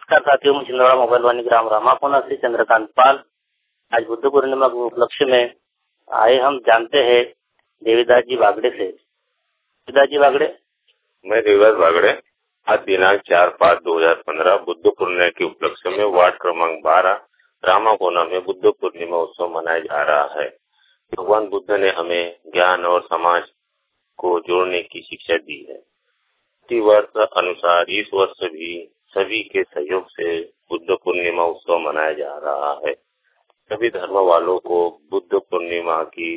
नमस्कार साथियों, मैं छिंदवाड़ा मोबाइल वाणी ग्राम रामाकोना से चंद्रकांत पाल। आज बुद्ध पूर्णिमा के उपलक्ष्य में आए हम जानते हैं देवीदास जी बागड़े से। देवीदास जी बागड़े। मैं देवीदास बागड़े। आज दिनांक 4/5/2015 बुद्ध पूर्णिमा के उपलक्ष्य में वार्ड क्रमांक 12 रामाकोना में बुद्ध पूर्णिमा उत्सव मनाया जा रहा है। भगवान बुद्ध ने हमें ज्ञान और समाज को जोड़ने की शिक्षा दी है। इसी वर्ष अनुसार इस वर्ष भी सभी के सहयोग से बुद्ध पूर्णिमा उत्सव मनाया जा रहा है। सभी धर्म वालों को बुद्ध पूर्णिमा की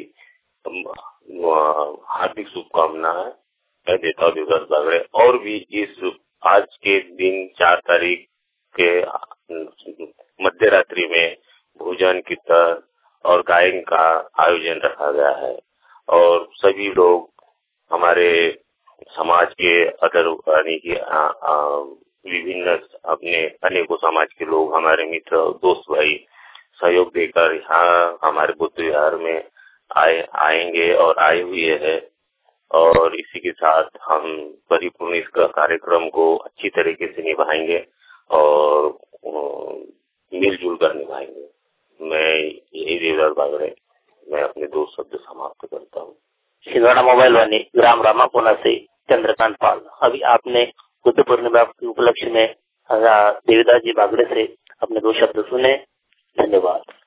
हार्दिक शुभकामनाएं मैं देता हूँ देवीदास बागड़े। और भी इस आज के दिन 4 तारीख के मध्य रात्रि में भोजन कीर्तन और गायन का आयोजन रखा गया है और सभी लोग हमारे समाज के यानी कि विभिन्न अपने अनेकों समाज के लोग, हमारे मित्र दोस्त भाई सहयोग देकर यहाँ हमारे बुद्ध विहार में आएंगे और आए हुए हैं। और इसी के साथ हम परिपूर्ण इस कार्यक्रम को अच्छी तरीके से निभाएंगे और मिलजुल कर निभाएंगे। मैं यही देवीदास बागड़े मैं अपने 2 शब्द समाप्त करता हूँ। छिंदवाड़ा मोबाइल वाणी ग्राम रामाकोना से चंद्रकांत पाल। अभी आपने बुद्ध पूर्णिमा के उपलक्ष्य में देवीदास जी बागड़े से अपने 2 शब्द सुने। धन्यवाद।